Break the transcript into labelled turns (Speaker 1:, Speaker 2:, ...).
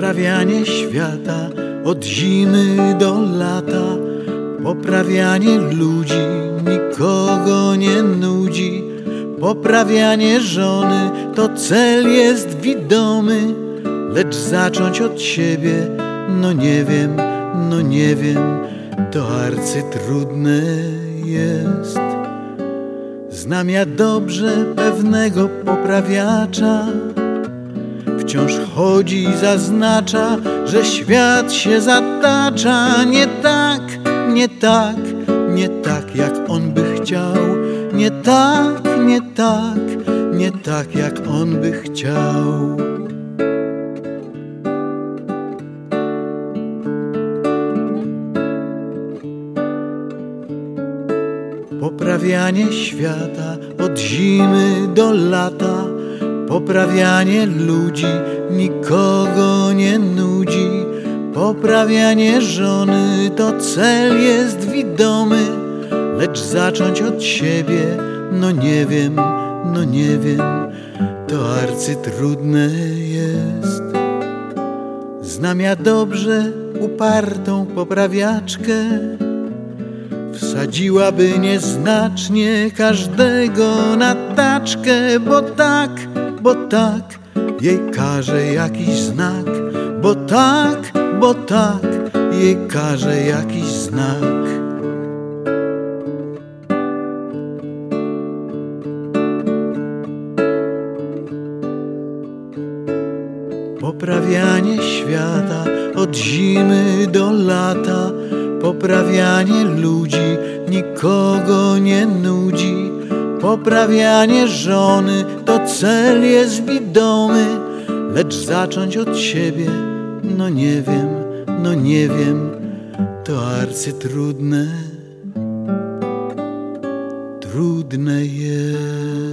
Speaker 1: Poprawianie świata od zimy do lata, poprawianie ludzi nikogo nie nudzi. Poprawianie żony to cel jest widomy, lecz zacząć od siebie, no nie wiem, to arcytrudne jest. Znam ja dobrze pewnego poprawiacza, wciąż chodzi i zaznacza, że świat się zatacza. Nie tak jak on by chciał, nie tak jak on by chciał. Poprawianie świata od zimy do lata, poprawianie ludzi nikogo nie nudzi. Poprawianie żony to cel jest widomy, lecz zacząć od siebie, no nie wiem, to arcytrudne jest. Znam ja dobrze upartą poprawiaczkę, wsadziłaby nieznacznie każdego na taczkę, bo tak jej każe jakiś znak, bo tak jej każe jakiś znak. Poprawianie świata od zimy do lata, poprawianie ludzi nikogo nie nudzi. Poprawianie żony to cel jest widomy, lecz zacząć od siebie, no nie wiem, to arcytrudne, trudne jest.